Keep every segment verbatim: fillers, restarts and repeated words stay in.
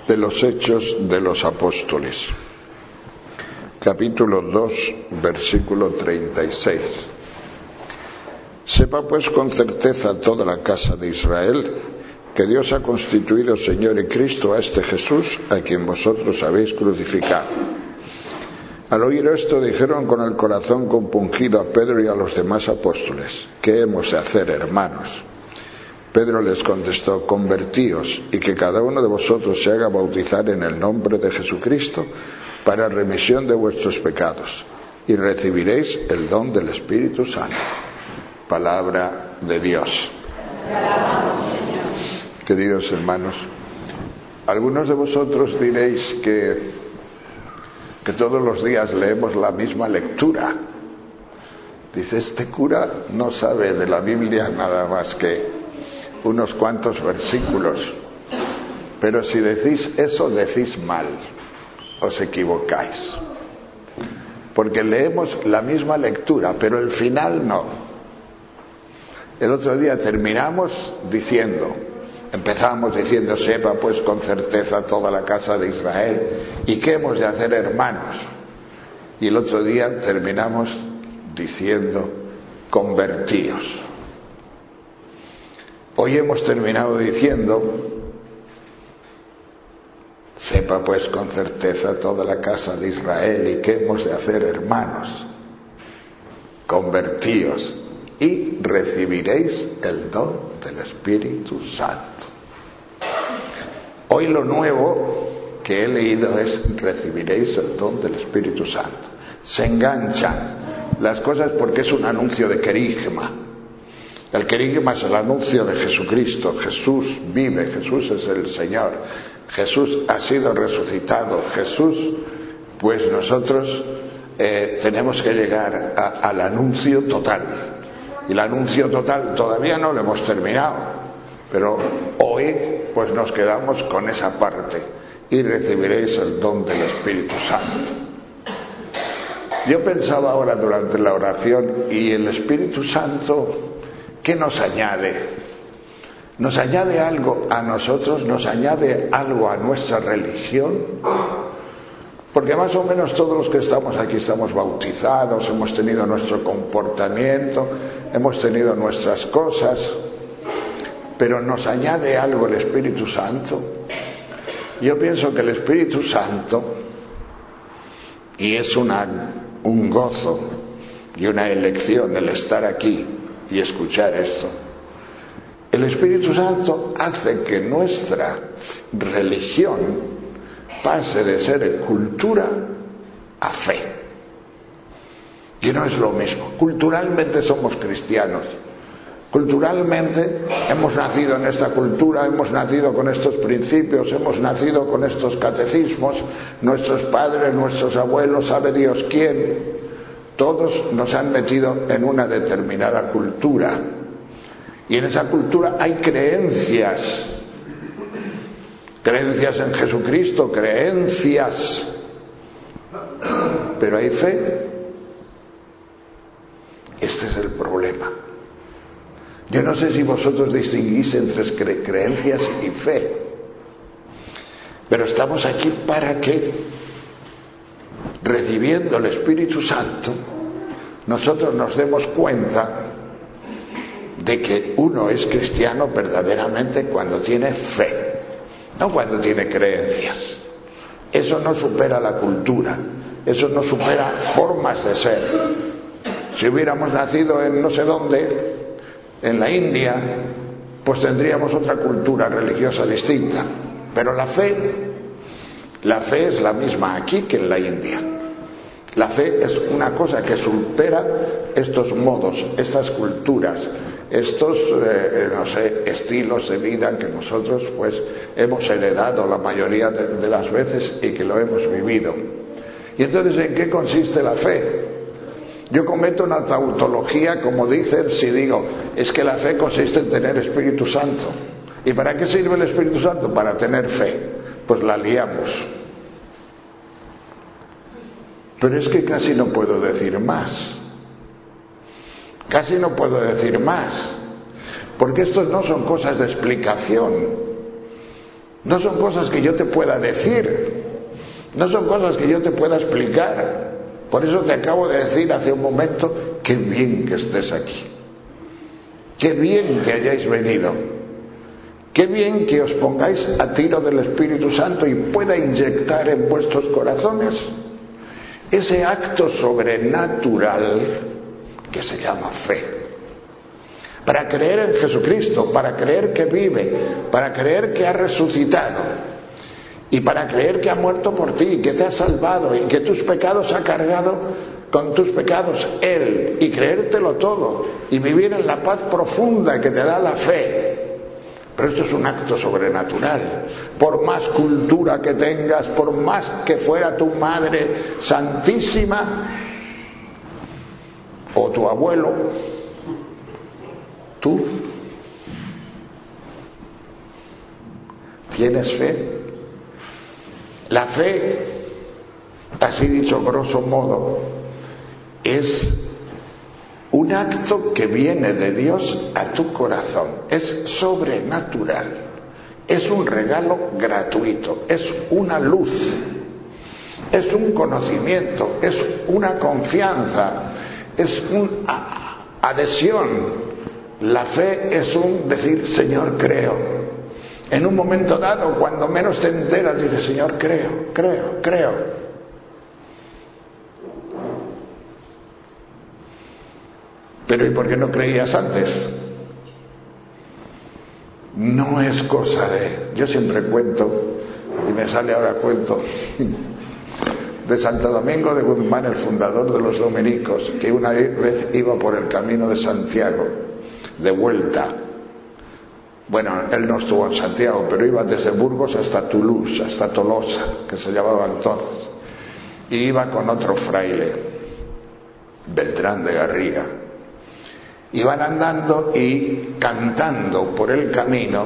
de los Hechos de los Apóstoles, capítulo dos, versículo treinta y seis. Sepa pues con certeza toda la casa de Israel que Dios ha constituido Señor y Cristo a este Jesús, a quien vosotros habéis crucificado. Al oír esto dijeron con el corazón compungido a Pedro y a los demás apóstoles: ¿qué hemos de hacer, hermanos? Pedro les contestó: convertíos y que cada uno de vosotros se haga bautizar en el nombre de Jesucristo para remisión de vuestros pecados, y recibiréis el don del Espíritu Santo. Palabra de Dios. Queridos hermanos, algunos de vosotros diréis que, que todos los días leemos la misma lectura. Dice, este cura no sabe de la Biblia nada más que unos cuantos versículos, pero si decís eso, decís mal, os equivocáis, porque leemos la misma lectura, pero el final no. El otro día terminamos diciendo, empezamos diciendo, sepa pues con certeza toda la casa de Israel, ¿y qué hemos de hacer, hermanos? Y el otro día terminamos diciendo, convertíos. Hoy hemos terminado diciendo, sepa pues con certeza toda la casa de Israel, ¿y qué hemos de hacer, hermanos? Convertíos y recibiréis el don del Espíritu Santo. Hoy lo nuevo que he leído es recibiréis el don del Espíritu Santo. Se enganchan las cosas porque es un anuncio de querigma. El querigma es el anuncio de Jesucristo. Jesús vive, Jesús es el Señor, Jesús ha sido resucitado, Jesús, pues nosotros eh, tenemos que llegar a, al anuncio total. Y el anuncio total todavía no lo hemos terminado, pero hoy pues nos quedamos con esa parte, y recibiréis el don del Espíritu Santo. Yo pensaba ahora durante la oración, y el Espíritu Santo, ¿qué nos añade? ¿Nos añade algo a nosotros? ¿Nos añade algo a nuestra religión? Porque más o menos todos los que estamos aquí estamos bautizados, hemos tenido nuestro comportamiento, hemos tenido nuestras cosas, pero ¿nos añade algo el Espíritu Santo? Yo pienso que el Espíritu Santo, y es una, un gozo y una elección el estar aquí y escuchar esto, el Espíritu Santo hace que nuestra religión pase de ser cultura a fe. Y no es lo mismo. Culturalmente somos cristianos. Culturalmente hemos nacido en esta cultura, hemos nacido con estos principios, hemos nacido con estos catecismos, nuestros padres, nuestros abuelos, sabe Dios quién, todos nos han metido en una determinada cultura. Y en esa cultura hay creencias, creencias en Jesucristo, creencias, pero hay fe. Este es el problema. Yo no sé si vosotros distinguís entre cre- creencias y fe, pero estamos aquí para que, recibiendo el Espíritu Santo, nosotros nos demos cuenta de que uno es cristiano verdaderamente cuando tiene fe, no cuando tiene creencias. Eso no supera la cultura, eso no supera formas de ser. Si hubiéramos nacido en no sé dónde, en la India, pues tendríamos otra cultura religiosa distinta. Pero la fe, la fe es la misma aquí que en la India. La fe es una cosa que supera estos modos, estas culturas, estos, eh, no sé, estilos de vida que nosotros pues hemos heredado la mayoría de, de las veces y que lo hemos vivido. Y entonces, ¿en qué consiste la fe? Yo cometo una tautología, como dicen, si digo, es que la fe consiste en tener Espíritu Santo. ¿Y para qué sirve el Espíritu Santo? Para tener fe. Pues la liamos. Pero es que casi no puedo decir más. Casi no puedo decir más. Porque estos no son cosas de explicación. No son cosas que yo te pueda decir, no son cosas que yo te pueda explicar. Por eso te acabo de decir hace un momento, qué bien que estés aquí, qué bien que hayáis venido, qué bien que os pongáis a tiro del Espíritu Santo y pueda inyectar en vuestros corazones ese acto sobrenatural que se llama fe, para creer en Jesucristo, para creer que vive, para creer que ha resucitado y para creer que ha muerto por ti, que te ha salvado y que tus pecados ha cargado con tus pecados Él, y creértelo todo y vivir en la paz profunda que te da la fe. Pero esto es un acto sobrenatural. Por más cultura que tengas, por más que fuera tu madre santísima o tu abuelo, tú tienes fe. La fe, así dicho grosso modo, es un acto que viene de Dios a tu corazón, es sobrenatural, es un regalo gratuito, es una luz, es un conocimiento, es una confianza, es una adhesión. La fe es un decir, Señor, creo. En un momento dado, cuando menos te enteras, dices, Señor, creo, creo, creo. Pero ¿y por qué no creías antes? No es cosa de... Yo siempre cuento, y me sale ahora cuento, de Santo Domingo de Guzmán, el fundador de los dominicos, que una vez iba por el camino de Santiago, de vuelta. Bueno, él no estuvo en Santiago, pero iba desde Burgos hasta Toulouse, hasta Tolosa, que se llamaba entonces. Y iba con otro fraile, Beltrán de Garriga. Iban andando y cantando por el camino,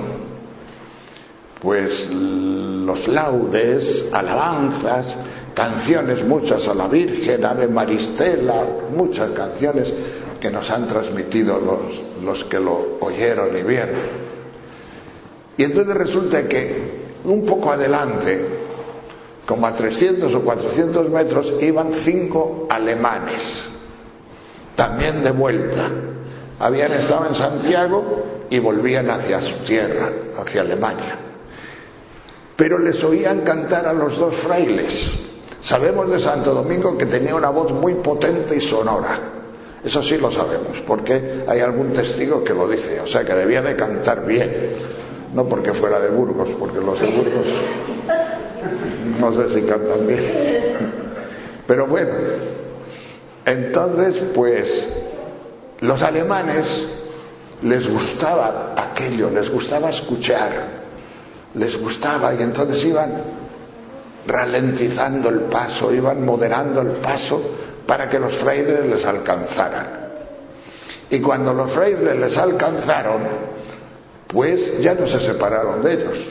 pues los laudes, alabanzas, canciones muchas a la Virgen, Ave Maristela, muchas canciones que nos han transmitido los, los que lo oyeron y vieron. Y entonces resulta que un poco adelante, como a trescientos o cuatrocientos metros, iban cinco alemanes, también de vuelta. Habían estado en Santiago y volvían hacia su tierra, hacia Alemania. Pero les oían cantar a los dos frailes. Sabemos de Santo Domingo que tenía una voz muy potente y sonora. Eso sí lo sabemos, porque hay algún testigo que lo dice. O sea, que debía de cantar bien. No porque fuera de Burgos, porque los de Burgos no sé si cantan bien. Pero bueno, entonces pues... los alemanes les gustaba aquello, les gustaba escuchar, les gustaba, y entonces iban ralentizando el paso, iban moderando el paso para que los frailes les alcanzaran. Y cuando los frailes les alcanzaron, pues ya no se separaron de ellos.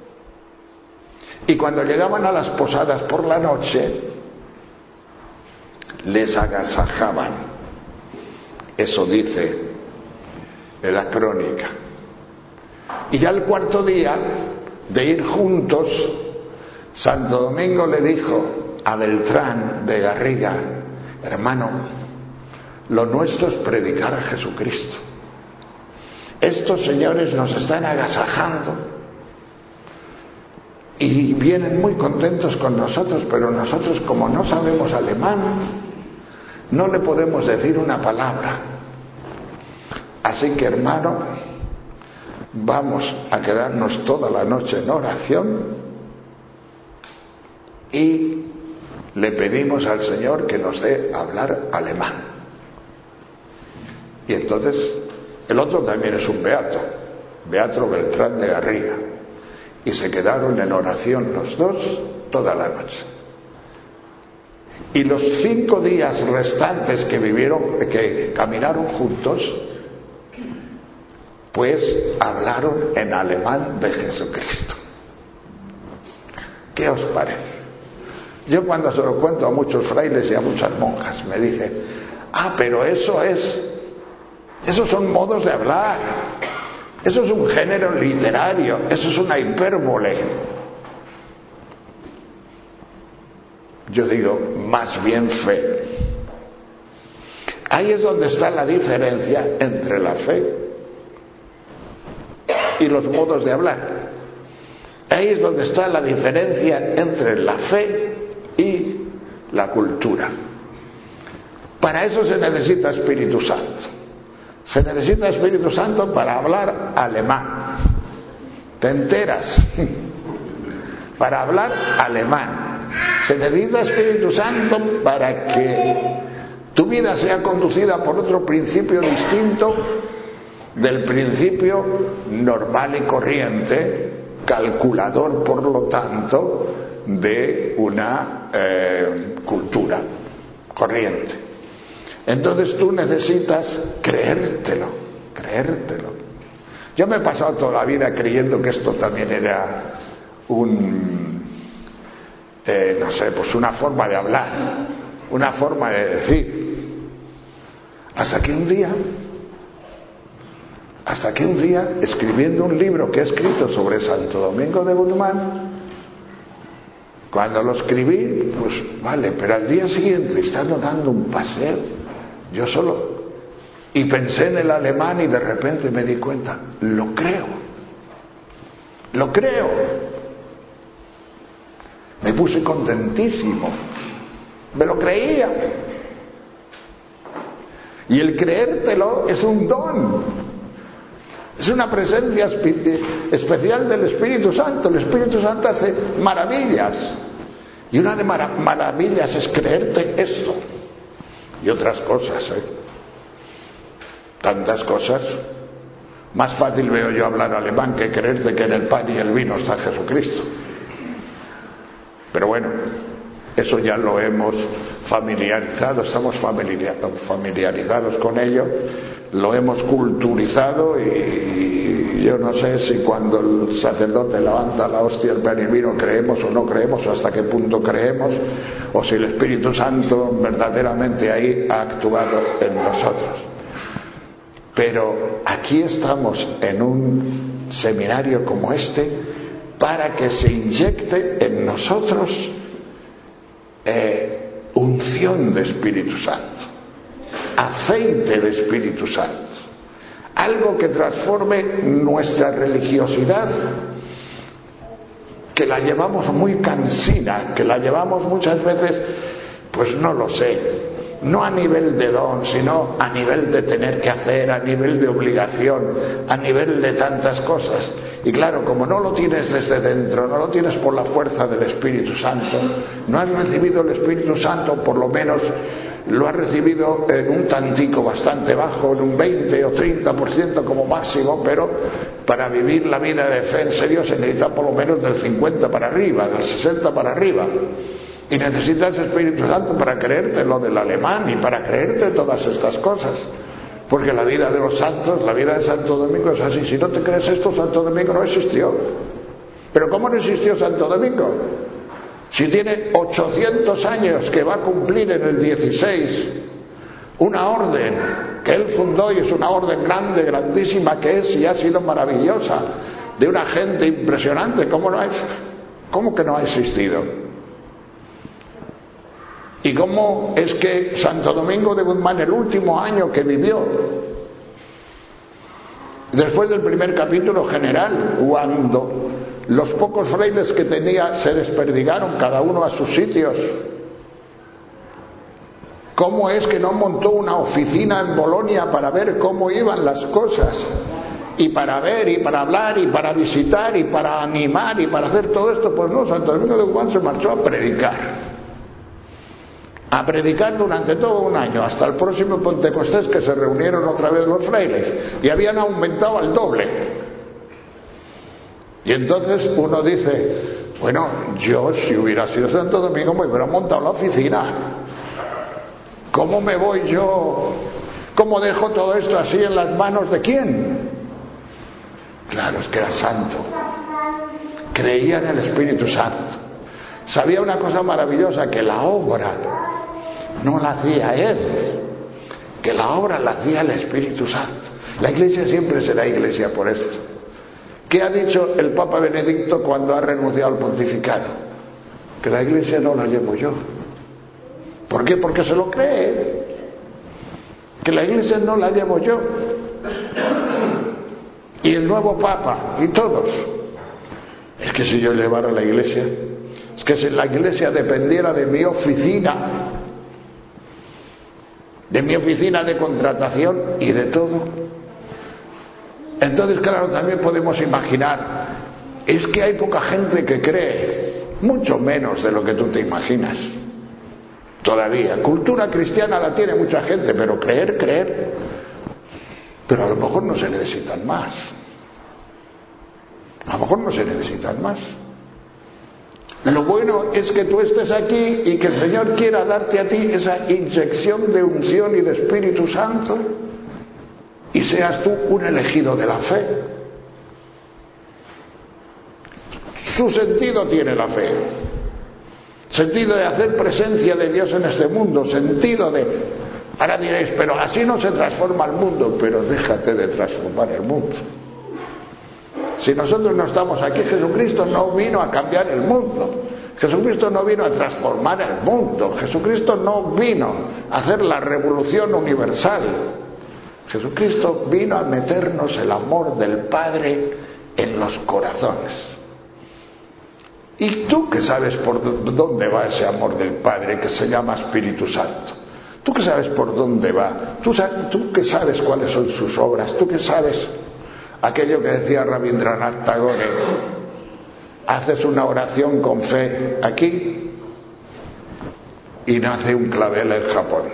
Y cuando llegaban a las posadas por la noche, les agasajaban. Eso dice en la crónica. Y ya el cuarto día de ir juntos, Santo Domingo le dijo a Beltrán de Garriga, hermano, lo nuestro es predicar a Jesucristo. Estos señores nos están agasajando y vienen muy contentos con nosotros, pero nosotros, como no sabemos alemán, no le podemos decir una palabra. Así que, hermano, vamos a quedarnos toda la noche en oración y le pedimos al Señor que nos dé hablar alemán. Y entonces, el otro también es un beato, Beato Beltrán de Garriga, y se quedaron en oración los dos toda la noche. Y los cinco días restantes que vivieron, que caminaron juntos, pues hablaron en alemán de Jesucristo. ¿Qué os parece? Yo cuando se lo cuento a muchos frailes y a muchas monjas me dicen, ah, pero eso es, esos son modos de hablar. Eso es un género literario, eso es una hipérbole. Yo digo, más bien fe. Ahí es donde está la diferencia entre la fe y los modos de hablar. Ahí es donde está la diferencia entre la fe y la cultura. Para eso se necesita Espíritu Santo. Se necesita Espíritu Santo para hablar alemán. ¿Te enteras? Para hablar alemán. Se necesita Espíritu Santo para que tu vida sea conducida por otro principio distinto del principio normal y corriente, calculador por lo tanto, de una eh, cultura corriente. Entonces tú necesitas creértelo, creértelo. Yo me he pasado toda la vida creyendo que esto también era un, eh, no sé, pues una forma de hablar, una forma de decir. Hasta que un día, hasta que un día, escribiendo un libro que he escrito sobre Santo Domingo de Guzmán, cuando lo escribí, pues vale, pero al día siguiente, estando dando un paseo, yo solo, y pensé en el alemán y de repente me di cuenta, lo creo, lo creo. Me puse contentísimo, me lo creía. Y el creértelo es un don, es una presencia especial del Espíritu Santo. El Espíritu Santo hace maravillas, y una de mar- maravillas es creerte esto y otras cosas, ¿eh? Tantas cosas. Más fácil veo yo hablar alemán que creerte que en el pan y el vino está Jesucristo. Pero bueno, eso ya lo hemos familiarizado, estamos familiarizados con ello, lo hemos culturizado, y yo no sé si cuando el sacerdote levanta la hostia, el pan y el vino, creemos o no creemos, o hasta qué punto creemos, o si el Espíritu Santo verdaderamente ahí ha actuado en nosotros. Pero aquí estamos en un seminario como este para que se inyecte en nosotros eh, unción de Espíritu Santo, aceite de Espíritu Santo, algo que transforme nuestra religiosidad, que la llevamos muy cansina, que la llevamos muchas veces, pues no lo sé, no a nivel de don, sino a nivel de tener que hacer, a nivel de obligación, a nivel de tantas cosas. Y claro, como no lo tienes desde dentro, no lo tienes por la fuerza del Espíritu Santo, no has recibido el Espíritu Santo, por lo menos lo has recibido en un tantico bastante bajo, en un veinte o treinta por ciento como máximo, pero para vivir la vida de fe en serio se necesita por lo menos del cincuenta para arriba, del sesenta para arriba. Y necesitas Espíritu Santo para creerte lo del alemán y para creerte todas estas cosas. Porque la vida de los santos, la vida de Santo Domingo es así. Si no te crees esto, Santo Domingo no existió. ¿Pero cómo no existió Santo Domingo? Si tiene ochocientos años, que va a cumplir en el dieciséis, una orden que él fundó, y es una orden grande, grandísima que es, y ha sido maravillosa, de una gente impresionante. ¿Cómo no ha, cómo que no ha existido? ¿Y cómo es que Santo Domingo de Guzmán, el último año que vivió, después del primer capítulo general, cuando los pocos frailes que tenía se desperdigaron cada uno a sus sitios, cómo es que no montó una oficina en Bolonia para ver cómo iban las cosas, y para ver, y para hablar, y para visitar, y para animar, y para hacer todo esto? Pues no, Santo Domingo de Guzmán se marchó a predicar. A predicar durante todo un año, hasta el próximo Pentecostés, que se reunieron otra vez los frailes, y habían aumentado al doble. Y entonces uno dice, bueno, yo si hubiera sido Santo Domingo me hubiera montado la oficina. ¿Cómo me voy yo? ¿Cómo dejo todo esto así en las manos de quién? Claro, es que era santo. Creía en el Espíritu Santo. Sabía una cosa maravillosa, que la obra no la hacía él, que la obra la hacía el Espíritu Santo. La Iglesia siempre será Iglesia por esto. ¿Qué ha dicho el Papa Benedicto cuando ha renunciado al pontificado? Que la Iglesia no la llevo yo. ¿Por qué? Porque se lo cree. Que la Iglesia no la llevo yo. Y el nuevo Papa, y todos. Es que si yo llevara la Iglesia, es que si la Iglesia dependiera de mi oficina, de mi oficina de contratación y de todo, entonces claro, también podemos imaginar, es que hay poca gente que cree, mucho menos de lo que tú te imaginas. Todavía, cultura cristiana la tiene mucha gente, pero creer, creer, pero a lo mejor no se necesitan más. A lo mejor no se necesitan más. Lo bueno es que tú estés aquí y que el Señor quiera darte a ti esa inyección de unción y de Espíritu Santo y seas tú un elegido de la fe. Su sentido tiene la fe. Sentido de hacer presencia de Dios en este mundo. Sentido de... Ahora diréis, pero así no se transforma el mundo. Pero déjate de transformar el mundo. Si nosotros no estamos aquí, Jesucristo no vino a cambiar el mundo. Jesucristo no vino a transformar el mundo. Jesucristo no vino a hacer la revolución universal. Jesucristo vino a meternos el amor del Padre en los corazones. ¿Y tú qué sabes por dónde va ese amor del Padre que se llama Espíritu Santo? ¿Tú qué sabes por dónde va? ¿Tú, tú qué sabes cuáles son sus obras? ¿Tú qué sabes aquello que decía Rabindranath Tagore? Haces una oración con fe aquí y nace un clavel en Japón.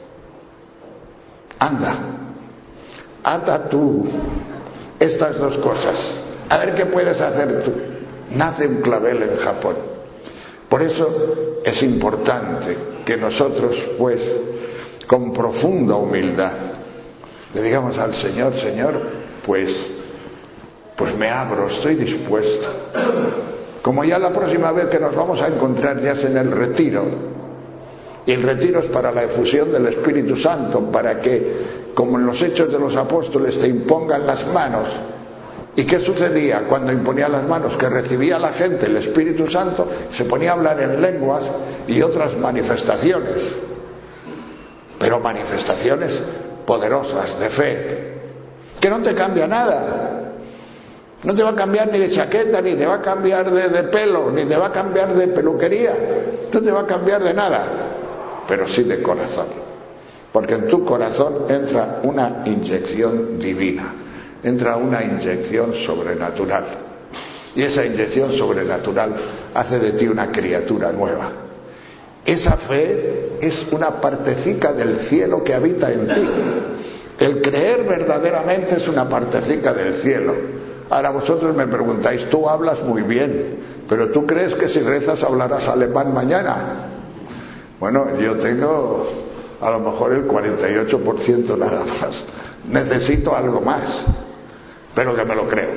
Anda, ata tú estas dos cosas. A ver qué puedes hacer tú. Nace un clavel en Japón. Por eso es importante que nosotros, pues, con profunda humildad, le digamos al Señor, Señor, pues, pues me abro, estoy dispuesto. Como ya la próxima vez que nos vamos a encontrar ya es en el retiro, y el retiro es para la efusión del Espíritu Santo, para que, como en los Hechos de los Apóstoles, te impongan las manos. ¿Y qué sucedía cuando imponía las manos? Que recibía la gente el Espíritu Santo, se ponía a hablar en lenguas y otras manifestaciones, pero manifestaciones poderosas de fe, que no te cambia nada. No te va a cambiar ni de chaqueta, ni te va a cambiar de, de pelo, ni te va a cambiar de peluquería, no te va a cambiar de nada, pero sí de corazón, porque en tu corazón entra una inyección divina. Entra una inyección sobrenatural. Y esa inyección sobrenatural hace de ti una criatura nueva. Esa fe es una partecica del cielo que habita en ti. El creer verdaderamente es una partecica del cielo. Ahora vosotros me preguntáis, tú hablas muy bien, pero ¿tú crees que si rezas hablarás alemán mañana? Bueno, yo tengo a lo mejor el cuarenta y ocho por ciento nada más. Necesito algo más. Pero que me lo creo.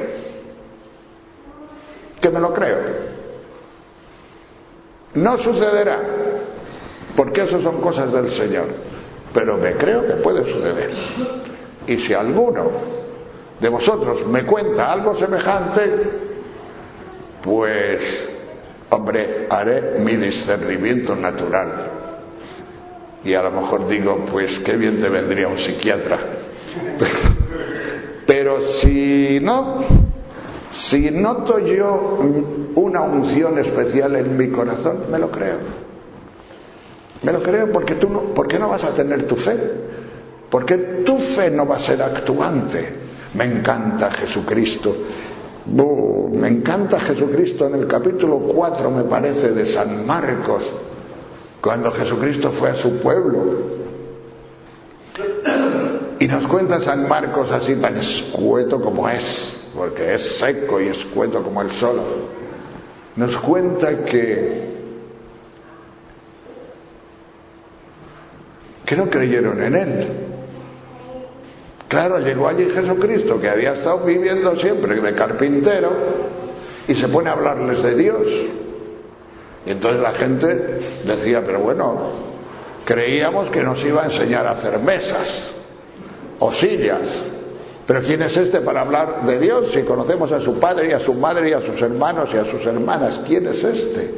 Que me lo creo. No sucederá, porque eso son cosas del Señor. Pero me creo que puede suceder. Y si alguno de vosotros me cuenta algo semejante, pues, hombre, haré mi discernimiento natural. Y a lo mejor digo, pues qué bien te vendría un psiquiatra. Pero si no, si noto yo una unción especial en mi corazón, me lo creo. Me lo creo porque tú no, ¿por qué no vas a tener tu fe? Porque tu fe no va a ser actuante. Me encanta Jesucristo. Oh, me encanta Jesucristo en el capítulo cuatro, me parece, de San Marcos, cuando Jesucristo fue a su pueblo. Y nos cuenta San Marcos así tan escueto como es, porque es seco y escueto como el solo. Nos cuenta que, que no creyeron en él. Claro, llegó allí Jesucristo, que había estado viviendo siempre de carpintero, y se pone a hablarles de Dios. Y entonces la gente decía, pero bueno, creíamos que nos iba a enseñar a hacer mesas o sillas, Pero ¿quién es este para hablar de Dios si conocemos a su padre y a su madre y a sus hermanos y a sus hermanas? ¿Quién es este?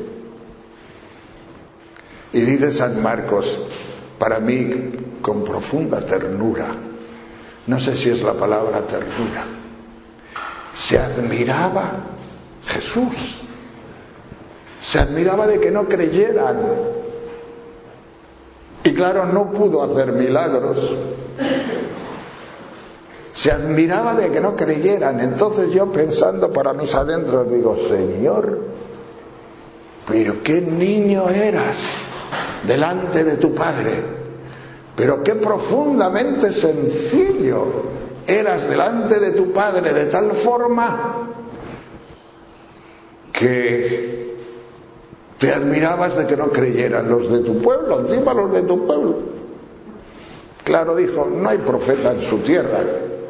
Y dice San Marcos, para mí con profunda ternura, no sé si es la palabra ternura, se admiraba Jesús, se admiraba de que no creyeran. Y claro, no pudo hacer milagros. Se admiraba de que no creyeran. Entonces yo, pensando para mis adentros, digo, Señor, pero qué niño eras delante de tu Padre, pero qué profundamente sencillo eras delante de tu Padre, de tal forma que te admirabas de que no creyeran los de tu pueblo, encima los de tu pueblo. Claro, dijo, no hay profeta en su tierra.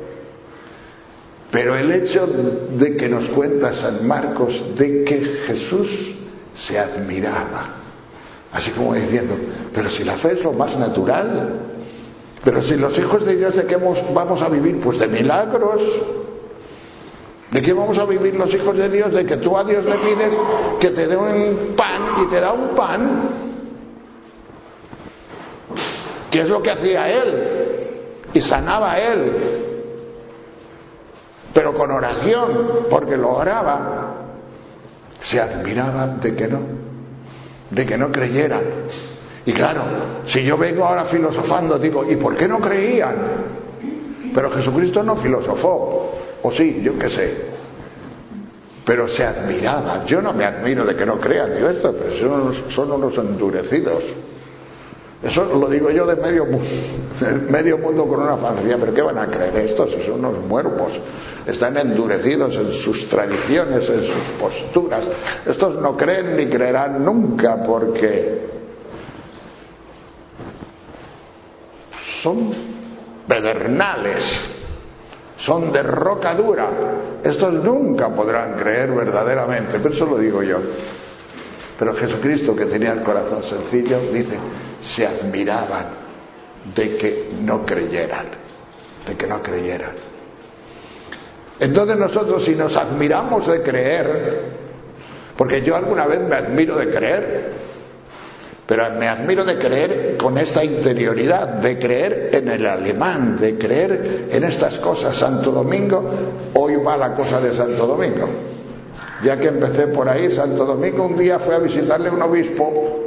Pero el hecho de que nos cuenta San Marcos de que Jesús se admiraba, así como diciendo, pero si la fe es lo más natural, pero si los hijos de Dios, ¿de qué vamos a vivir? Pues de milagros. ¿De qué vamos a vivir los hijos de Dios? De que tú a Dios le pides que te dé un pan y te da un pan. ¿Qué es lo que hacía Él? Y sanaba a Él, pero con oración, porque lo oraba. Se admiraba de que no, de que no creyeran. Y claro, si yo vengo ahora filosofando, digo, ¿y por qué no creían? Pero Jesucristo no filosofó, o sí, yo qué sé, pero se admiraba. Yo no me admiro de que no crean, digo, esto, pero son unos, son unos endurecidos. Eso lo digo yo de medio mundo, de medio mundo con una fantasía, pero ¿qué van a creer estos? Son unos muertos, están endurecidos en sus tradiciones, en sus posturas. Estos no creen ni creerán nunca, porque son pedernales, son de roca dura. Estos nunca podrán creer verdaderamente, pero eso lo digo yo. Pero Jesucristo, que tenía el corazón sencillo, dice, se admiraban de que no creyeran, de que no creyeran. Entonces nosotros, si nos admiramos de creer, porque yo alguna vez me admiro de creer, pero me admiro de creer con esta interioridad, de creer en el alemán, de creer en estas cosas. Santo Domingo, hoy va la cosa de Santo Domingo. Ya que empecé por ahí, Santo Domingo un día fue a visitarle un obispo,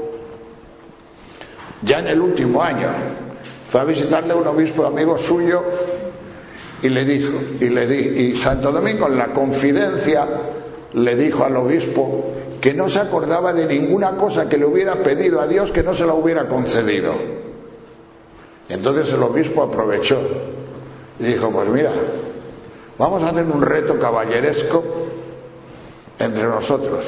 ya en el último año, fue a visitarle un obispo amigo suyo y le dijo, y le di, y Santo Domingo en la confidencia le dijo al obispo que no se acordaba de ninguna cosa que le hubiera pedido a Dios que no se la hubiera concedido. Entonces el obispo aprovechó y dijo, pues mira, vamos a hacer un reto caballeresco entre nosotros.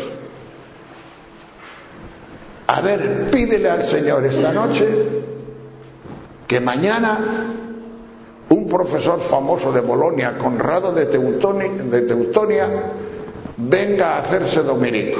A ver, pídele al Señor esta noche que mañana un profesor famoso de Bolonia, Conrado de Teutonia, de Teutonia, venga a hacerse dominico.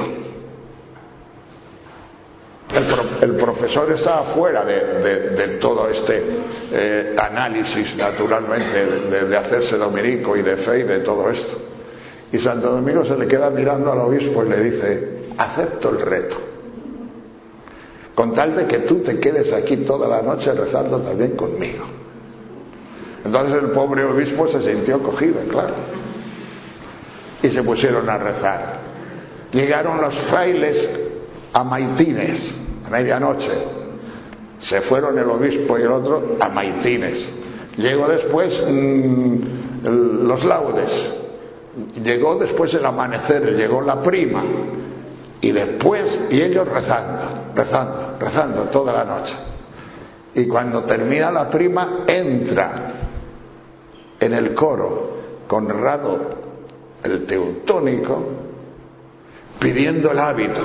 El, pro, el profesor estaba fuera de, de, de todo este eh, análisis, naturalmente, de, de hacerse dominico y de fe y de todo esto. Y Santo Domingo se le queda mirando al obispo y le dice, acepto el reto, con tal de que tú te quedes aquí toda la noche rezando también conmigo. Entonces el pobre obispo se sintió cogido, claro, y se pusieron a rezar. Llegaron los frailes a Maitines a medianoche, se fueron el obispo y el otro a Maitines. Llegó después mmm, los laudes, llegó después el amanecer, llegó la prima, y después, y ellos rezando, rezando, rezando toda la noche. Y cuando termina la prima, entra en el coro Conrado el Teutónico pidiendo el hábito.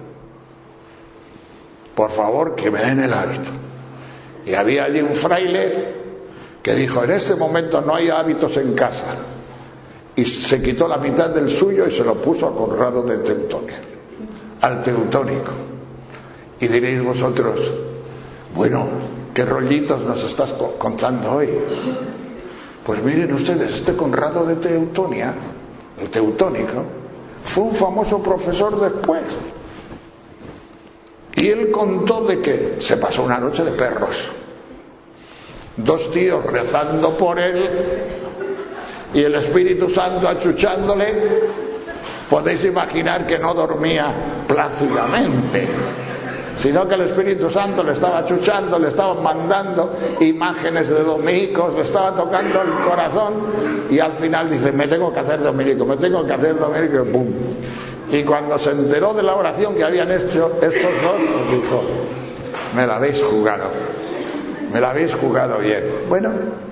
Por favor, que me den el hábito. Y había allí un fraile que dijo, en este momento no hay hábitos en casa. Y se quitó la mitad del suyo y se lo puso a Conrado de Teutonia, al Teutónico. Y diréis vosotros, bueno, ¿qué rollitos nos estás contando hoy? Pues miren ustedes, este Conrado de Teutonia, el teutónico, fue un famoso profesor después. Y él contó de que se pasó una noche de perros. Dos tíos rezando por él y el Espíritu Santo achuchándole. Podéis imaginar que no dormía plácidamente, sino que el Espíritu Santo le estaba achuchando, le estaba mandando imágenes de dominicos, le estaba tocando el corazón, y al final dice: me tengo que hacer dominico, me tengo que hacer dominico, y ¡pum! Y cuando se enteró de la oración que habían hecho estos dos, pues dijo: me la habéis jugado, me la habéis jugado bien. Bueno,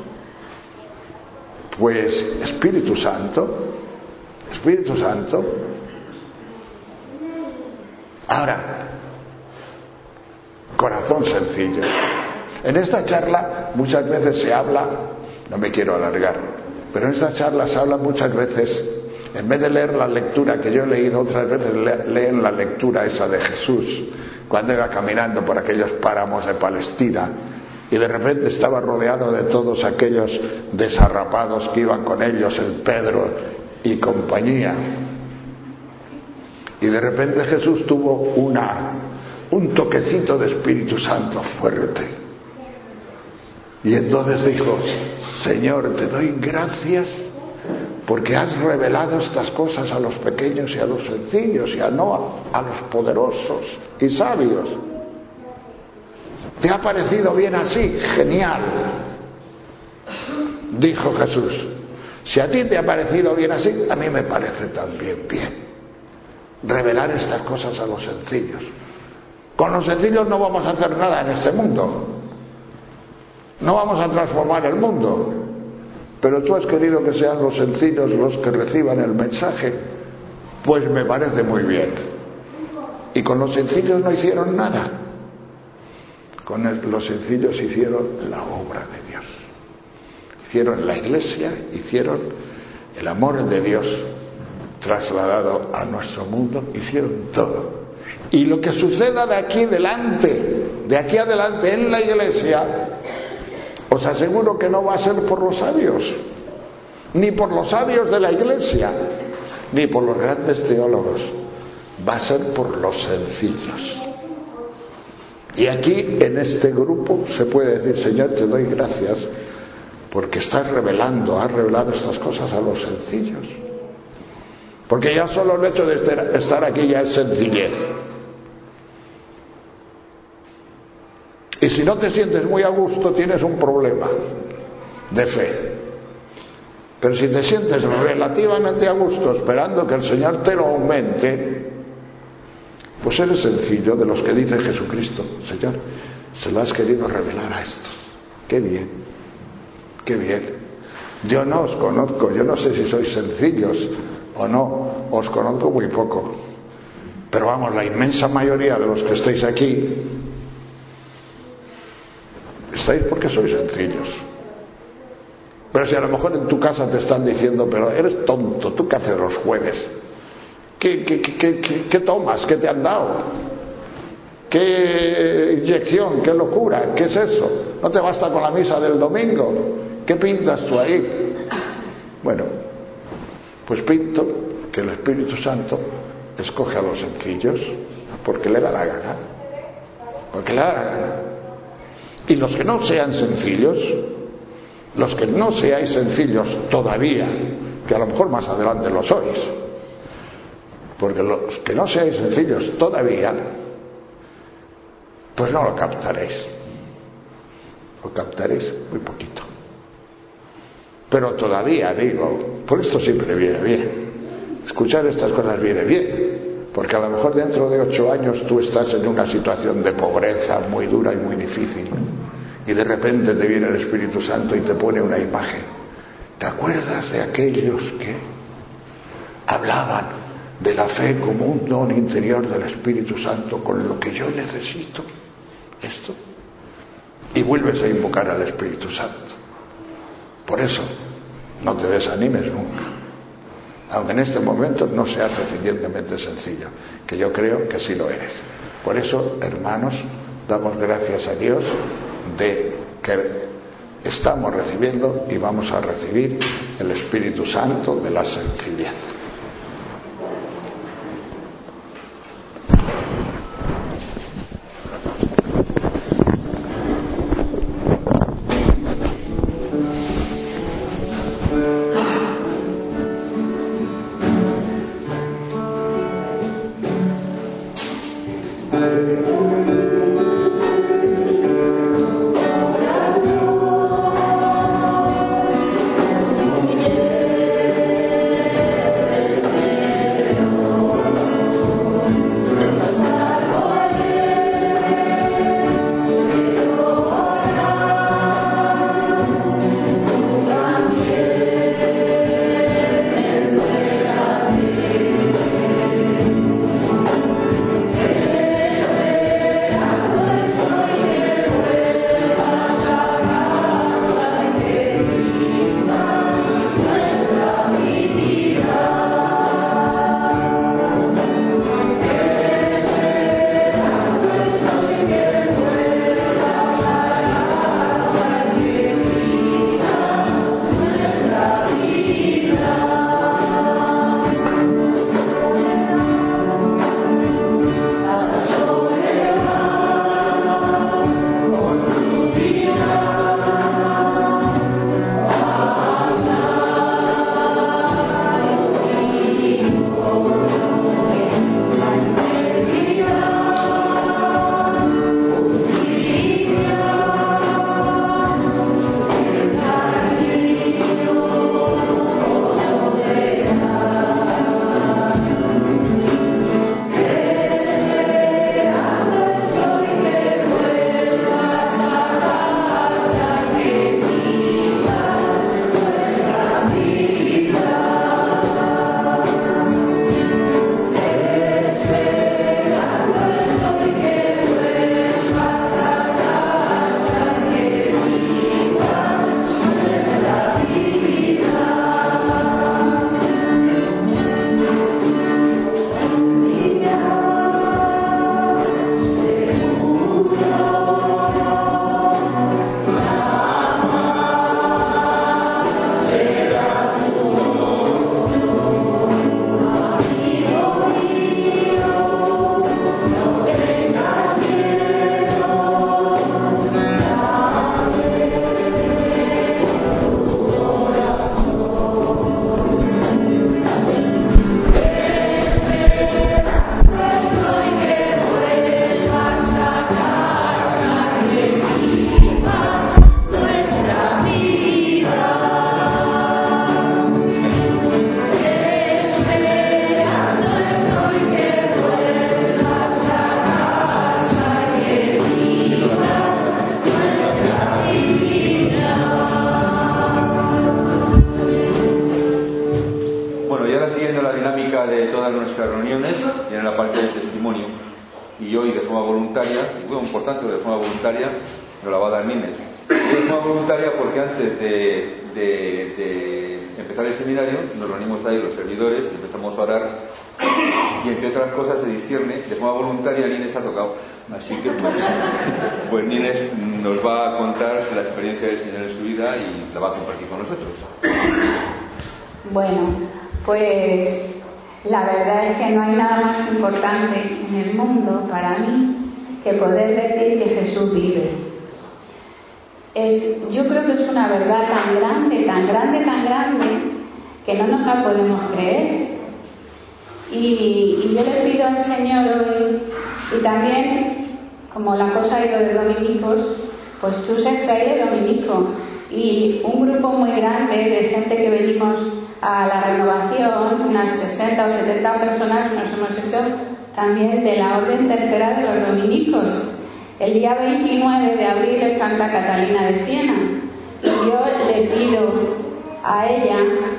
pues Espíritu Santo, Espíritu Santo. Ahora, corazón sencillo. En esta charla muchas veces se habla, no me quiero alargar, pero en esta charla se habla muchas veces, en vez de leer la lectura que yo he leído, otras veces le, leen la lectura esa de Jesús cuando iba caminando por aquellos páramos de Palestina y de repente estaba rodeado de todos aquellos desarrapados que iban con ellos, el Pedro y compañía, y de repente Jesús tuvo una un toquecito de Espíritu Santo fuerte, y entonces dijo: Señor, te doy gracias porque has revelado estas cosas a los pequeños y a los sencillos, y a no a los poderosos y sabios. ¿Te ha parecido bien así? Genial, dijo Jesús. Si a ti te ha parecido bien así, a mí me parece también bien revelar estas cosas a los sencillos. Con los sencillos no vamos a hacer nada en este mundo, no vamos a transformar el mundo, pero tú has querido que sean los sencillos los que reciban el mensaje, pues me parece muy bien. Y con los sencillos no hicieron nada, con el, los sencillos hicieron la obra de Dios, hicieron la iglesia, hicieron el amor de Dios trasladado a nuestro mundo, hicieron todo. Y lo que suceda de aquí adelante, de aquí adelante en la iglesia, os aseguro que no va a ser por los sabios, ni por los sabios de la iglesia, ni por los grandes teólogos, va a ser por los sencillos. Y aquí en este grupo se puede decir: Señor, te doy gracias porque estás revelando, has revelado estas cosas a los sencillos. Porque ya solo el hecho de estar aquí ya es sencillez. Y si no te sientes muy a gusto, tienes un problema de fe. Pero si te sientes relativamente a gusto, esperando que el Señor te lo aumente, pues eres sencillo, de los que dice Jesucristo: Señor, se lo has querido revelar a estos. Qué bien, qué bien. Yo no os conozco, yo no sé si sois sencillos o no, os conozco muy poco, pero vamos, la inmensa mayoría de los que estáis aquí estáis porque sois sencillos. Pero si a lo mejor en tu casa te están diciendo: pero eres tonto, ¿tú qué haces los jueves? ¿Qué, qué, qué, qué, qué tomas? ¿Qué te han dado? ¿Qué inyección? ¿Qué locura? ¿Qué es eso? ¿No te basta con la misa del domingo? ¿Qué pintas tú ahí? Bueno, pues pinto que el Espíritu Santo escoge a los sencillos porque le da la gana, porque le da la gana. Y los que no sean sencillos, los que no seáis sencillos todavía, que a lo mejor más adelante lo sois, porque los que no seáis sencillos todavía, pues no lo captaréis, lo captaréis muy poquito. Pero todavía digo, por esto siempre viene bien, escuchar estas cosas viene bien, porque a lo mejor dentro de ocho años tú estás en una situación de pobreza muy dura y muy difícil, y de repente te viene el Espíritu Santo y te pone una imagen. ¿Te acuerdas de aquellos que hablaban de la fe como un don interior del Espíritu Santo con lo que yo necesito? Esto. Y vuelves a invocar al Espíritu Santo. Por eso, no te desanimes nunca, aunque en este momento no sea suficientemente sencillo, que yo creo que sí lo eres. Por eso, hermanos, damos gracias a Dios de que estamos recibiendo y vamos a recibir el Espíritu Santo de la sencillez. Y hoy de forma voluntaria, y bueno, por tanto de forma voluntaria, nos la va a dar Nines. De forma voluntaria porque antes de, de, de empezar el seminario nos reunimos ahí los servidores y empezamos a orar, y entre otras cosas se discierne, de forma voluntaria Nines ha tocado. Así que pues, pues Nines nos va a contar la experiencia del Señor en su vida y la va a compartir con nosotros. Bueno, pues la verdad es que no hay nada más importante en el mundo para mí que poder decir que Jesús vive. Es, yo creo que es una verdad tan grande, tan grande, tan grande, que no nos la podemos creer. Y, y yo le pido al Señor hoy, y también, como la cosa ha ido de dominicos, pues Chus es fraile dominico, y un grupo muy grande de gente que venimos a la renovación, unas sesenta o setenta personas nos hemos hecho también de la orden tercera de los dominicos. El día veintinueve de abril es Santa Catalina de Siena, y yo le pido a ella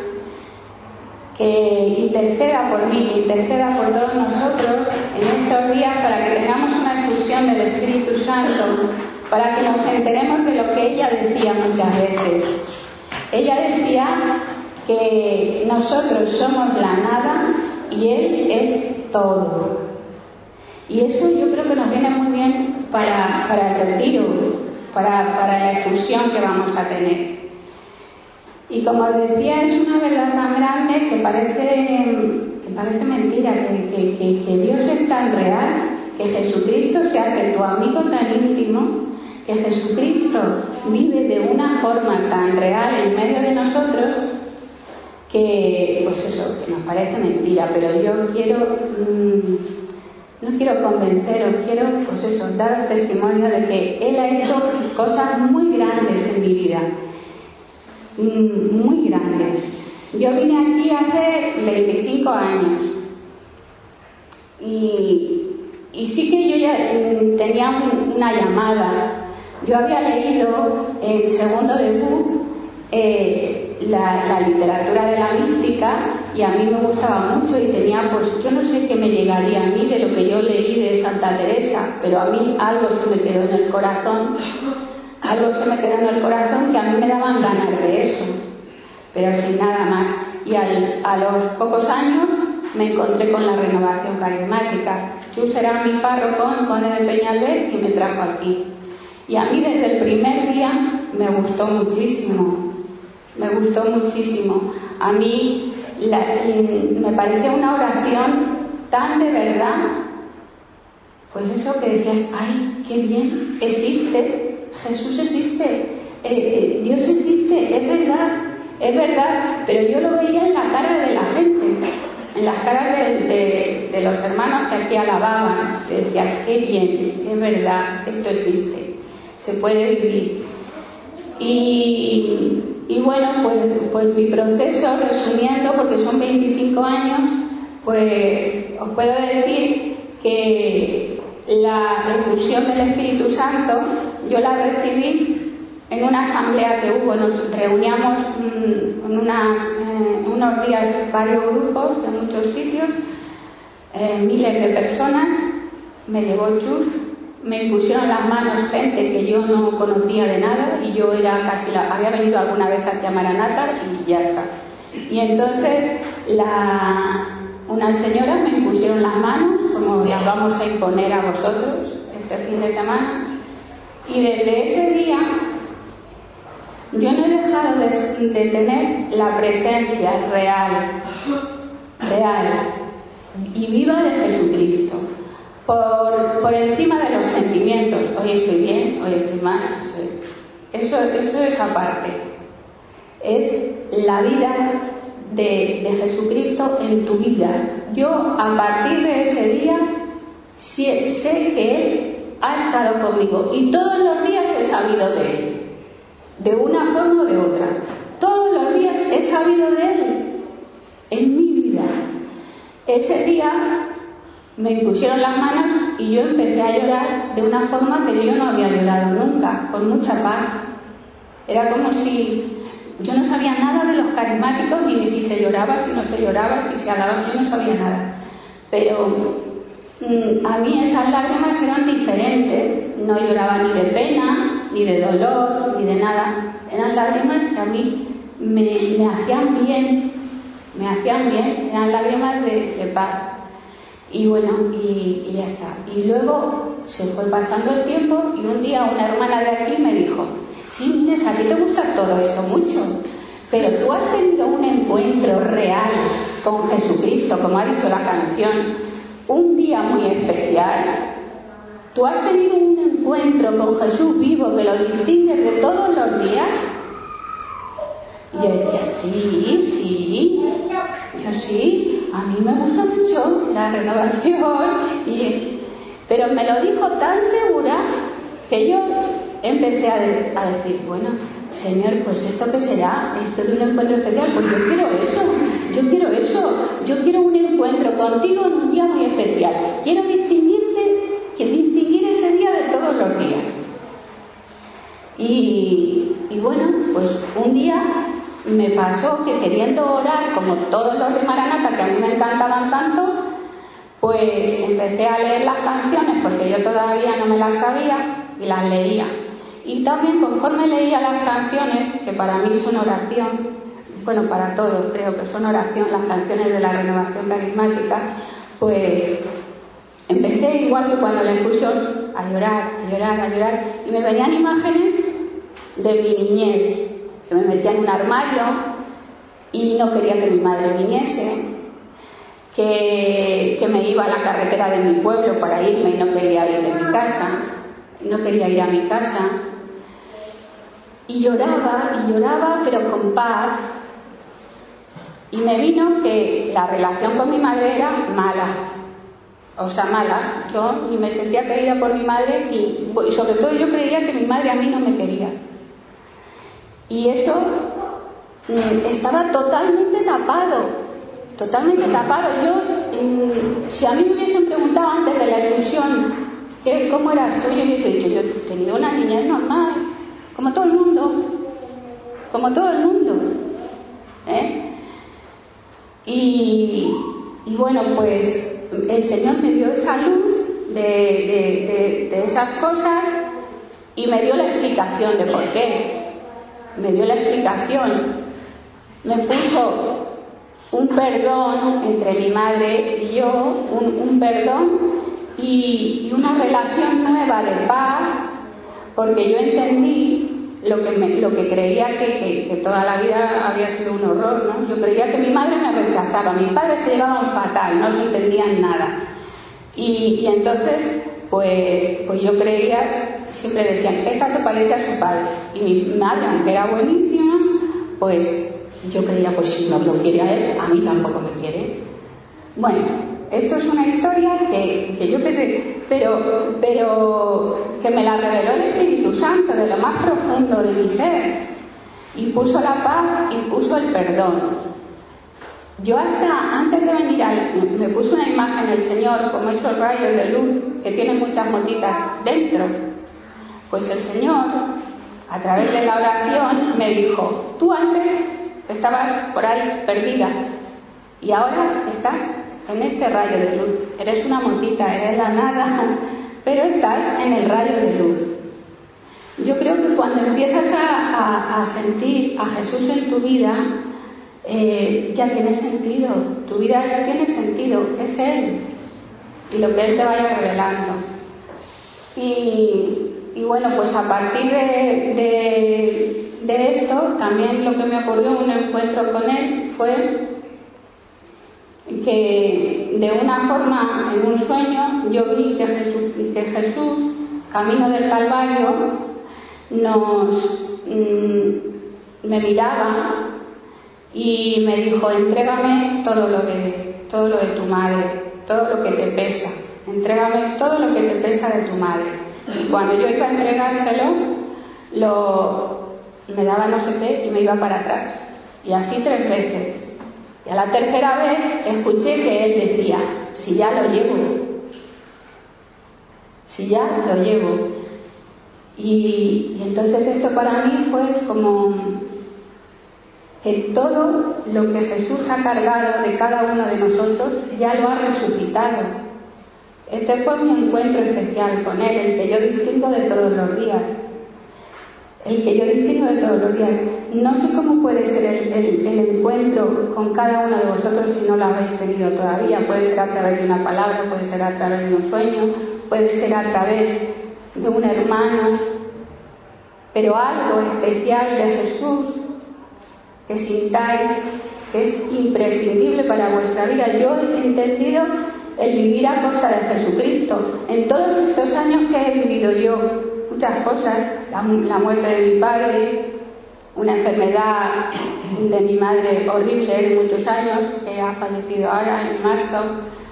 que interceda por mí, que interceda por todos nosotros en estos días para que tengamos una efusión del Espíritu Santo, para que nos enteremos de lo que ella decía muchas veces. Ella decía que nosotros somos la nada y Él es todo. Y eso yo creo que nos viene muy bien para, para el retiro, para, para la efusión que vamos a tener. Y como os decía, es una verdad tan grande que parece, que parece mentira, que, que, que, que Dios es tan real, que Jesucristo se hace tu amigo tan íntimo, que Jesucristo vive de una forma tan real en medio de nosotros, que pues eso, que nos parece mentira, pero yo quiero, mmm, no quiero convenceros, quiero pues eso, daros testimonio de que Él ha hecho cosas muy grandes en mi vida, mmm, muy grandes. Yo vine aquí hace veinticinco años y, y sí que yo ya mmm, tenía un, una llamada. Yo había leído en segundo de U eh, la, la literatura de la mística y a mí me gustaba mucho y tenía, pues yo no sé qué me llegaría a mí de lo que yo leí de Santa Teresa, pero a mí algo se me quedó en el corazón, algo se me quedó en el corazón que a mí me daban ganas de eso, pero sin nada más. Y al, a los pocos años me encontré con la renovación carismática. Chus era mi párroco en Conde de Peñalver y me trajo aquí. Y a mí desde el primer día me gustó muchísimo, me gustó muchísimo. A mí la, me parecía una oración tan de verdad, pues eso que decías, ¡ay, qué bien! Existe, Jesús existe, eh, eh, Dios existe, es verdad, es verdad, pero yo lo veía en la cara de la gente, en las caras de, de, de los hermanos que aquí alababan, que decían, ¡qué bien! Es verdad, esto existe. Se puede vivir. Y, y bueno, pues, pues mi proceso, resumiendo, porque son veinticinco años, pues os puedo decir que la efusión del Espíritu Santo yo la recibí en una asamblea que hubo. Nos reuníamos mmm, en unas, eh, unos días varios grupos de muchos sitios, eh, miles de personas. Me llevó Chus. Me impusieron las manos gente que yo no conocía de nada y yo era casi la, había venido alguna vez aquí a Maranata y ya está. Y entonces la, unas señoras me impusieron las manos, como las vamos a imponer a vosotros este fin de semana, y desde ese día yo no he dejado de, de tener la presencia real, real y viva de Jesucristo. Por, por encima de los sentimientos, hoy estoy bien, hoy estoy mal, eso, eso es aparte. Es la vida de, de Jesucristo en tu vida. Yo a partir de ese día sé, sé que Él ha estado conmigo y todos los días he sabido de Él, de una forma o de otra. Todos los días he sabido de Él en mi vida. Ese día me impusieron las manos y yo empecé a llorar de una forma que yo no había llorado nunca, con mucha paz. Era como si yo no sabía nada de los carismáticos, ni de si se lloraba, si no se lloraba, si se alababa, yo no sabía nada. Pero mmm, a mí esas lágrimas eran diferentes, no lloraba ni de pena, ni de dolor, ni de nada. Eran lágrimas que a mí me, me hacían bien, me hacían bien, eran lágrimas de, de paz. Y bueno, y, y ya está. Y luego se fue pasando el tiempo y un día una hermana de aquí me dijo, sí, Inés, a ti te gusta todo esto mucho, pero tú has tenido un encuentro real con Jesucristo, como ha dicho la canción, un día muy especial. Tú has tenido un encuentro con Jesús vivo que lo distingues de todos los días. Y yo decía, sí, sí, yo sí, a mí me gusta mucho la renovación, y, pero me lo dijo tan segura que yo empecé a, de, a decir, bueno, Señor, pues esto qué será, esto de un encuentro especial, pues yo quiero eso, yo quiero eso, yo quiero un encuentro contigo en un día muy especial, quiero distinguirte, que distinguir ese día de todos los días. Y, y bueno, pues un día me pasó que queriendo orar como todos los de Maranata, que a mí me encantaban tanto, pues empecé a leer las canciones porque yo todavía no me las sabía y las leía. Y también conforme leía las canciones, que para mí son oración, bueno, para todos creo que son oración, las canciones de la renovación carismática, pues empecé igual que cuando la infusión, a llorar, a llorar, a llorar, y me venían imágenes de mi niñez, que me metía en un armario y no quería que mi madre viniese, que, que me iba a la carretera de mi pueblo para irme y no quería ir de mi casa, no quería ir a mi casa, y lloraba, y lloraba, pero con paz, y me vino que la relación con mi madre era mala, o sea, mala. Yo ni me sentía querida por mi madre y, y sobre todo yo creía que mi madre a mí no me quería. Y eso mm, estaba totalmente tapado, totalmente tapado. Yo, mm, si a mí me hubiesen preguntado antes de la expulsión ¿qué, ¿cómo eras tú? Yo hubiese dicho, yo he tenido una niñez normal, como todo el mundo, como todo el mundo, ¿eh? Y, y bueno, pues el Señor me dio esa luz de, de, de, de esas cosas y me dio la explicación de por qué. Me dio la explicación. Me puso un perdón entre mi madre y yo, un, un perdón y, y una relación nueva de paz, porque yo entendí lo que, me, lo que creía que, que, que toda la vida había sido un horror, ¿no? Yo creía que mi madre me rechazaba, mis padres se llevaban fatal, no se entendían nada. Y, y entonces, pues, pues yo creía, siempre decían, esta se parece a su padre. Y mi madre, aunque era buenísima, pues yo creía, pues si no lo quiere a él, a mí tampoco me quiere. Bueno, esto es una historia que, que yo qué sé, pero, pero que me la reveló el Espíritu Santo de lo más profundo de mi ser, y puso la paz y puso el perdón. Yo hasta antes de venir a, me puso una imagen del Señor como esos rayos de luz que tienen muchas motitas dentro. Pues el Señor, a través de la oración, me dijo, tú antes estabas por ahí perdida y ahora estás en este rayo de luz. Eres una motita, eres la nada, pero estás en el rayo de luz. Yo creo que cuando empiezas a, a, a sentir a Jesús en tu vida, eh, ya tiene sentido, tu vida ya tiene sentido, es Él y lo que Él te vaya revelando. Y, y bueno, pues a partir de, de, de esto, también lo que me ocurrió en un encuentro con Él fue que de una forma, en un sueño, yo vi que Jesús, que Jesús camino del Calvario, nos mmm, me miraba y me dijo, entrégame todo lo de, todo lo de tu madre, todo lo que te pesa, entrégame todo lo que te pesa de tu madre. Y cuando yo iba a entregárselo, lo, me daba no sé qué y me iba para atrás. Y así tres veces. Y a la tercera vez escuché que él decía, si ya lo llevo, si ya lo llevo. Y, y entonces esto para mí fue como que todo lo que Jesús ha cargado de cada uno de nosotros ya lo ha resucitado. Este fue mi encuentro especial con Él, el que yo distingo de todos los días. El que yo distingo de todos los días. No sé cómo puede ser el, el, el encuentro con cada uno de vosotros si no lo habéis tenido todavía. Puede ser a través de una palabra, puede ser a través de un sueño, puede ser a través de un hermano, pero algo especial de Jesús que sintáis que es imprescindible para vuestra vida. Yo he entendido el vivir a costa de Jesucristo. En todos estos años que he vivido yo, muchas cosas, la, la muerte de mi padre, una enfermedad de mi madre horrible de muchos años, que ha fallecido ahora en marzo.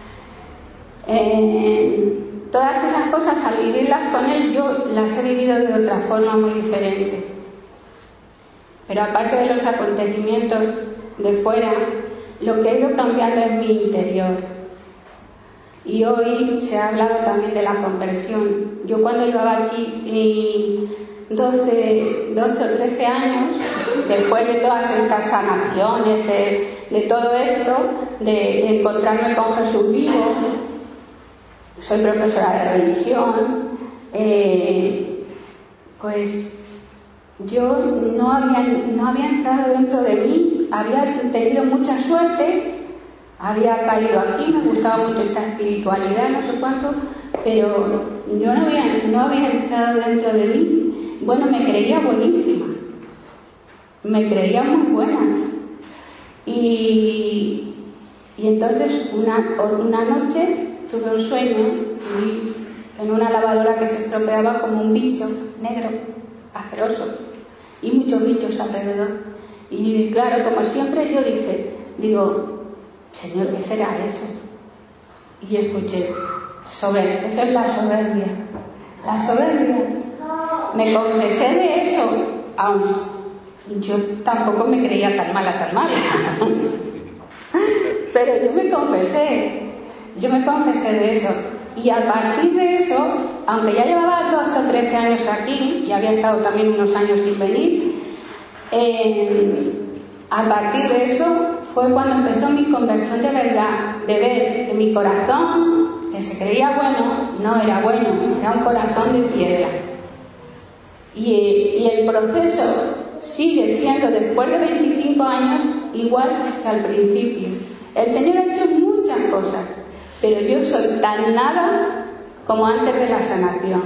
Eh, todas esas cosas, al vivirlas con él, yo las he vivido de otra forma muy diferente. Pero aparte de los acontecimientos de fuera, lo que ha ido cambiando es mi interior. Y hoy se ha hablado también de la conversión. Yo cuando llevaba aquí doce, doce o trece años, después de todas estas sanaciones, de, de todo esto, de, de encontrarme con Jesús vivo, soy profesora de religión, eh, pues yo no había, no había entrado dentro de mí, había tenido mucha suerte había caído aquí, me gustaba mucho esta espiritualidad, no sé cuánto, pero yo no había, no había entrado dentro de mí. Bueno, me creía buenísima, me creía muy buena. Y, y entonces una, una noche tuve un sueño y en una lavadora que se estropeaba como un bicho negro, asqueroso, y muchos bichos alrededor. Y claro, como siempre yo dije, digo, Señor, ¿qué será eso? Y escuché, sobre, eso es la soberbia, la soberbia. Me confesé de eso, aun yo tampoco me creía tan mala, tan mala. Pero yo me confesé, yo me confesé de eso. Y a partir de eso, aunque ya llevaba doce o trece años aquí, y había estado también unos años sin venir, eh, a partir de eso fue cuando empezó mi conversión de verdad, de ver que mi corazón, que se creía bueno, no era bueno, era un corazón de piedra. Y, y el proceso sigue siendo, después de veinticinco años, igual que al principio. El Señor ha hecho muchas cosas, pero yo soy tan nada como antes de la sanación.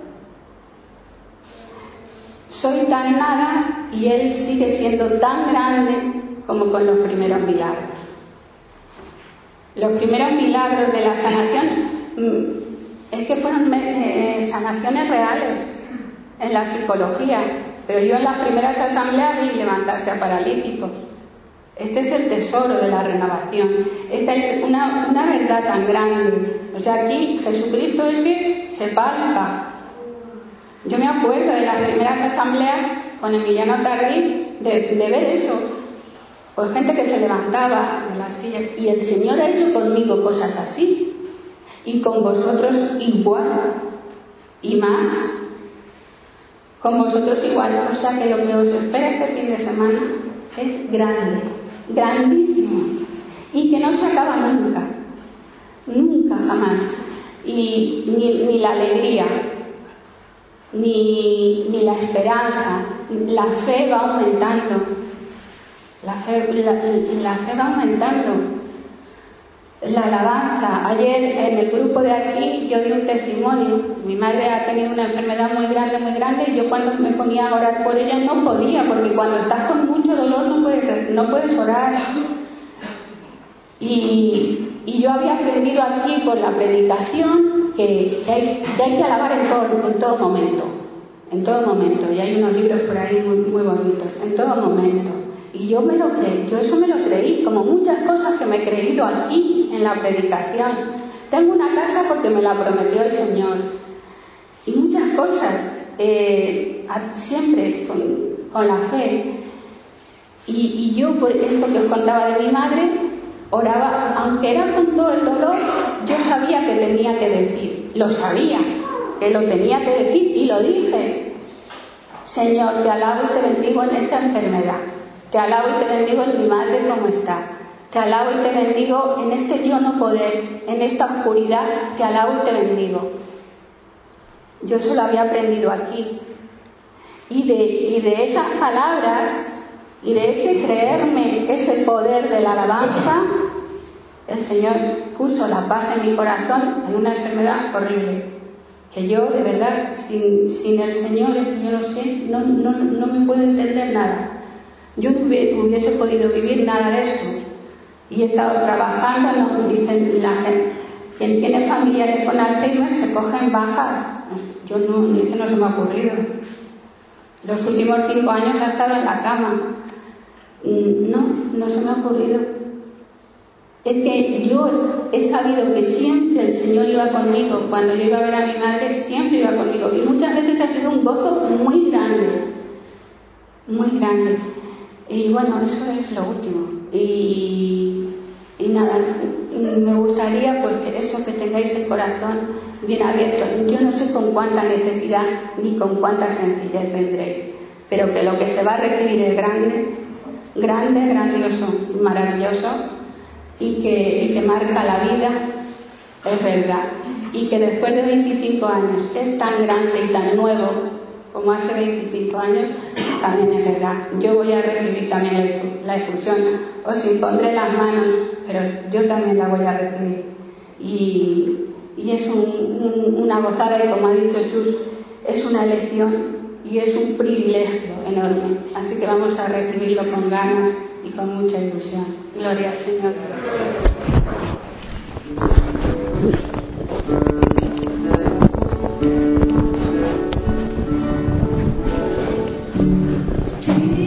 Soy tan nada y Él sigue siendo tan grande como con los primeros milagros. Los primeros milagros de la sanación es que fueron eh, sanaciones reales en la psicología, pero yo en las primeras asambleas vi levantarse a paralíticos. Este es el tesoro de la renovación. Esta es una, una verdad tan grande. O sea, aquí Jesucristo es que se palpa. Yo me acuerdo de las primeras asambleas con Emiliano Tardí de, de ver eso. Pues gente que se levantaba de las sillas. Y el Señor ha hecho conmigo cosas así. Y con vosotros igual. Y más. Con vosotros igual. O sea que lo que os espera este fin de semana es grande. Grandísimo. Y que no se acaba nunca. Nunca, jamás. Y ni, ni la alegría, ni, ni la esperanza. La fe va aumentando. La fe, la, la fe va aumentando. La alabanza. Ayer en el grupo de aquí yo di un testimonio. Mi madre ha tenido una enfermedad muy grande, muy grande, y yo cuando me ponía a orar por ella no podía, porque cuando estás con mucho dolor no puedes, no puedes orar. Y, y yo había aprendido aquí por la predicación que, que, hay, que hay que alabar en todo, en todo momento. En todo momento. Y hay unos libros por ahí muy, muy bonitos. En todo momento. Y yo me lo creí, yo eso me lo creí, como muchas cosas que me he creído aquí en la predicación. Tengo una casa porque me la prometió el Señor. Y muchas cosas, eh, siempre con, con la fe. Y, y yo, por esto que os contaba de mi madre, oraba, aunque era con todo el dolor, yo sabía que tenía que decir, lo sabía, que lo tenía que decir, y lo dije. Señor, te alabo y te bendigo en esta enfermedad. Te alabo y te bendigo en mi madre como está. Te alabo y te bendigo en este yo no poder, en esta oscuridad, te alabo y te bendigo. Yo eso lo había aprendido aquí. Y de, y de esas palabras, y de ese creerme, ese poder de la alabanza, el Señor puso la paz en mi corazón en una enfermedad horrible. Que yo, de verdad, sin, sin el Señor, yo no sé, no, no, no me puedo entender nada. Yo no hubiese podido vivir nada de eso. Y he estado trabajando, no, dicen la gente, quien tiene familiares con Alzheimer se cogen bajas. Yo no, es que no se me ha ocurrido. Los últimos cinco años ha estado en la cama. No, no se me ha ocurrido. Es que yo he sabido que siempre el Señor iba conmigo. Cuando yo iba a ver a mi madre, siempre iba conmigo. Y muchas veces ha sido un gozo muy grande. Muy grande. Y bueno, eso es lo último. Y, y nada, me gustaría pues que eso, que tengáis el corazón bien abierto. Yo no sé con cuánta necesidad ni con cuánta sencillez vendréis, pero que lo que se va a recibir es grande, grande, grandioso, maravilloso, y que, y que marca la vida, es verdad. Y que después de veinticinco años es tan grande y tan nuevo como hace veinticinco años, también es verdad. Yo voy a recibir también la infusión, os impondré las manos, pero yo también la voy a recibir. Y, y es un, un, una gozada, y como ha dicho Chus, es una elección y es un privilegio enorme. Así que vamos a recibirlo con ganas y con mucha ilusión. Gloria al Señor. Sí.